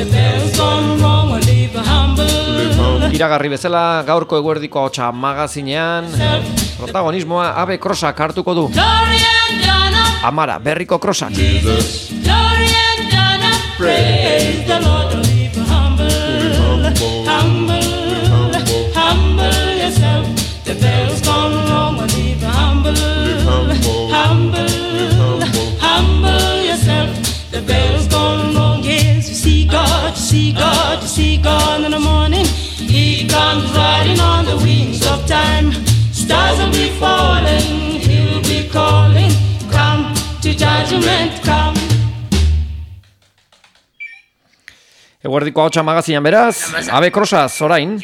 Iragarri bezala gaurko eguerdiko ahotsa magazinean protagonismoa Abe Crossak hartuko du. Amara Berriko Crossak. Praise the Lord, live humble, humble, humble yourself. The bell's gone wrong, live humble, humble, humble yourself. The bell's gone wrong. Yes, you see God, you see God, you see God in the morning. He comes riding on the wings of time. Stars will be falling, he'll be calling. Come to judgment, come. Eguerdiko ahotsa magazinean beraz, Abe Crossak orain.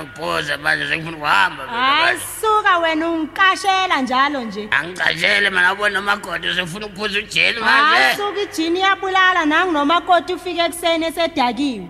Suka wena ungikashela njalo nje. Angikashele mana bona makoti usefuna ukuphuza ujeli manje. Suka ijini iyabulala nangu nomakoti ufike ekuseni esedakiwe.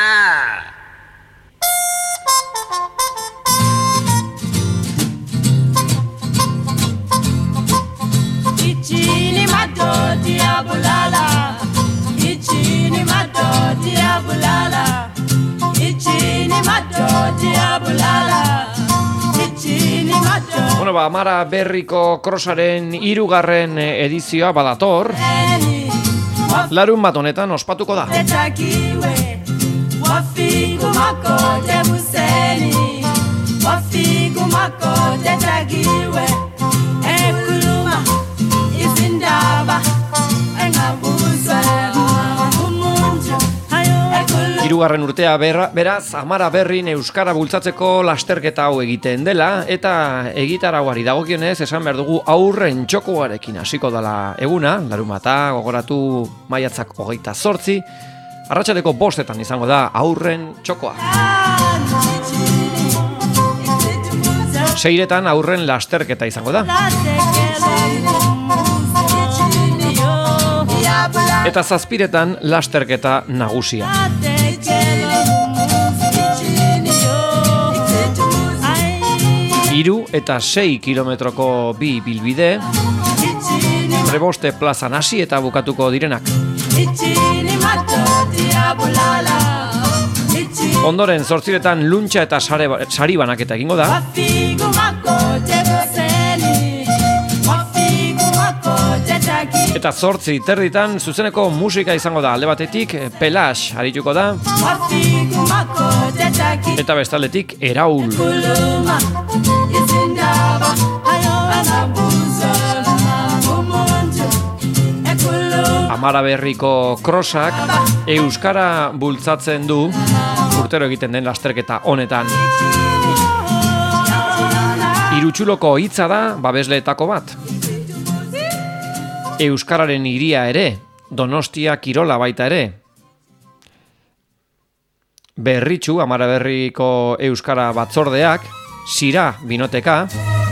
Ijini madodi iyabulala. Ijini madodi iyabulala. Ijini madodi iyabulala. Ijini madodi. Bueno, Amara Berriko Crossaren 3. edizioa badator. Larun bat honetan ospatuko da. Wafiku makote buseni. Wafiku makote tagiwe. Ekuluma izindaba. 3. urtea beraz Amara Berrin euskara bultzatzeko lasterketa hau egiten dela eta egitarauari dagokionez esan behar dugu aurren txokoarekin hasiko dela eguna, larunbata gogoratu maiatzak 28, arratsaldeko 5 izango da aurren txokoa. 6 aurren lasterketa izango da. Eta 7 lasterketa nagusia. 3 eta 6 kilometroko bi bilbide, Reboste plazan hasi eta bukatuko direnak. Ondoren 8 luntxa eta sari banaketa egingo da. Eta 8:30 zuzeneko musika izango da. Alde batetik Pelash arituko da. Eta bestaldetik Eraul. Amara Berriko Crossak euskara bultzatzen du urtero egiten den lasterketa honetan. Irutxuloko hitza da babesleetako bat. Euskararen hiria ere, Donostia Kirola baita ere. Berritxu, Amara Berriko euskara batzordeak, Sira binoteka,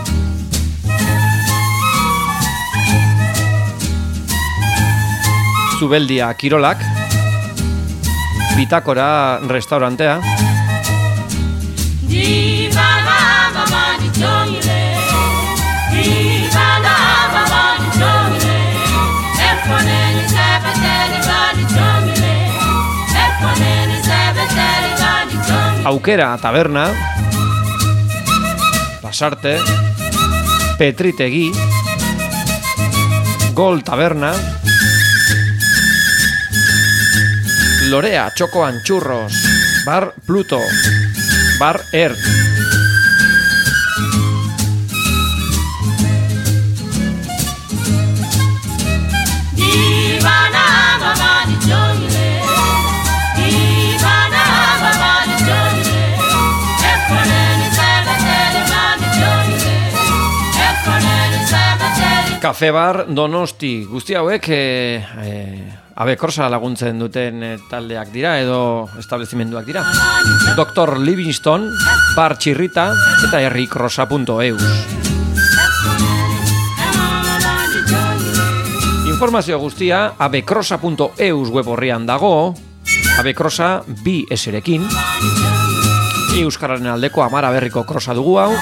Zubeldia Kirolak, Bitakora restaurantea, Aukera taberna, Pasarte, Petritegi, Gol taberna, Lorea Txokoan Churros, Bar Pluto, Bar Ert. Cafe Bar Donosti, guzti hauek Abe Crossak laguntzen duten taldeak dira edo establezimenduak dira. Dr. Livingstone, Bar Txirrita eta herricrossa.eus. Informazio guztia abecrossa.eus web horrian dago. Abe Crossak 2 eserekin. Euskararen aldeko Amara Berriko Crossak dugu hau.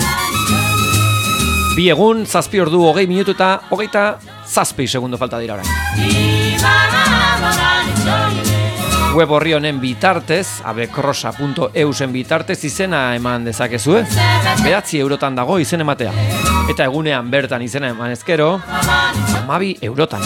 2 egun, 7 ordu, 20 minutu eta 27 segundo falta dira orain. Web horri honen bitartez, abekrosa.eusen bitartez izena eman dezakezue. 9 eurotan dago izen ematea. Eta egunean bertan izena eman ezkero, 12 eurotan.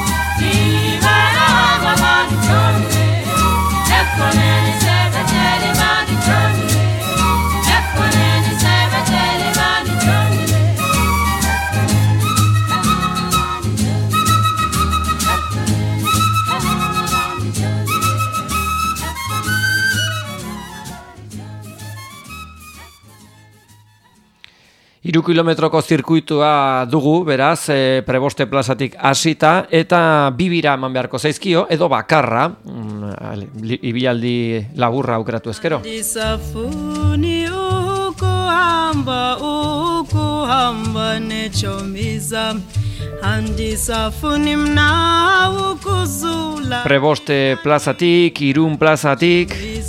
Hiru kilometroko zirkuitua dugu, beraz, Preboste plazatik hasita eta bibira eman beharko zaizkio, edo bakarra, ibilaldi laburra aukeratu ezkero. Disafuni ukuhamba nechomiza handisafuni mna ukuzula Preboste plazatik, Irun plazatik,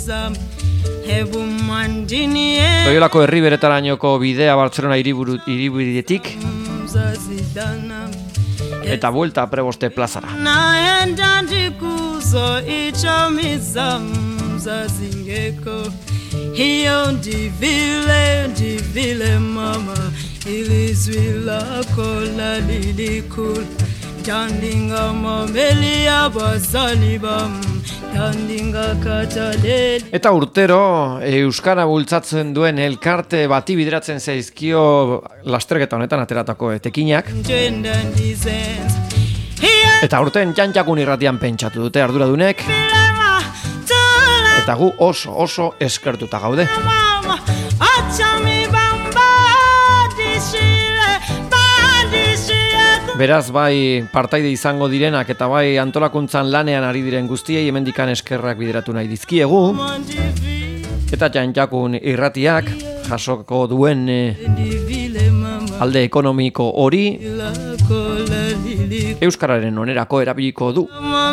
Loiolako herriberetarainoko bidea Bartzelona hiriburutik eta buelta Preboste plazara. Tandinga mamelia basalibam tandinga katalel. Eta urtero euskara bultzatzen duen elkarte bati bideratzen zaizkio lasterketa honetan ateratako etekinak. Eta urten Jantjakun irratian pentsatu dute arduradunek. Eta gu oso eskertuta gaude. Beraz, bai partaide izango direnak eta bai antolakuntzan lanean ari diren guztiei hemendikan eskerrak bideratu nahi dizkiegu. Eta Jantjakun irratiak jasoko duen alde ekonomiko hori euskararen onerako erabiliko du.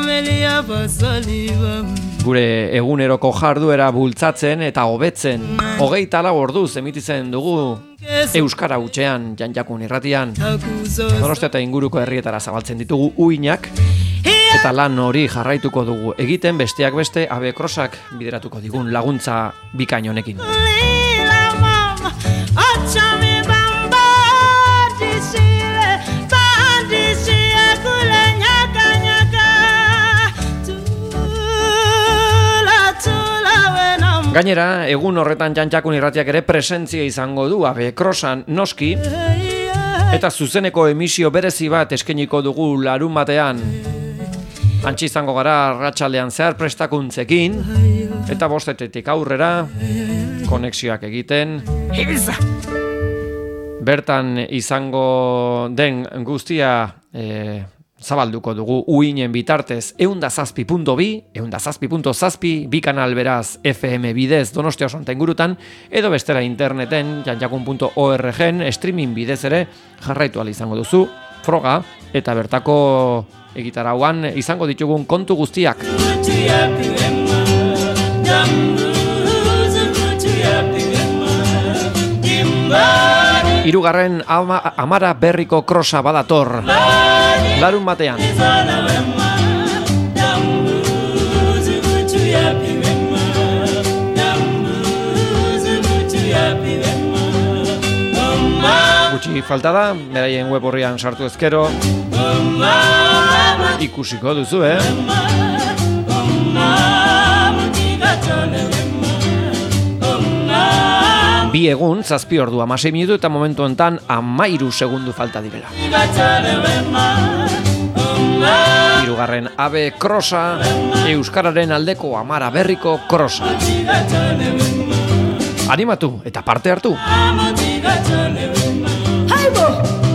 Gure eguneroko jarduera bultzatzen eta hobetzen 24 orduz emititzen dugu euskara hutsean Jantjakun irratian. Donostia eta inguruko herrietara zabaltzen ditugu uinak eta lan hori jarraituko dugu egiten, besteak beste Abekrosak bideratuko digun laguntza bikain honekin. Gainera, egun horretan Jantjakun irratiak ere presentzia izango du Abekrosan noski, eta zuzeneko emisio berezi bat eskainiko dugu larun batean. Antxe izango gara arratsaldean zehar prestakuntzekin, eta 5:00 aurrera konexioak egiten. Bertan izango den guztia zabalduko dugu uinen bitartez 107.2, 107.7, bi kanal beraz FM bidez Donostia oso eta ingurutan, edo bestela interneten jantjakun.org streaming bidez ere jarraitu ahal izango duzu, froga eta bertako egitarauan izango ditugun kontu guztiak. Hirugarren Amara berriko krosa badator. Larun batean. Gutxi falta da, beraien web horrian sartu ezkero. Ikusiko duzu, Bi egun, 7 ordu 16 minutu eta momentu honetan 13 segundu falta direla. Hirugarren Abekrosa, euskararen aldeko Amara berriko krosa. Animatu eta parte hartu. Aibo!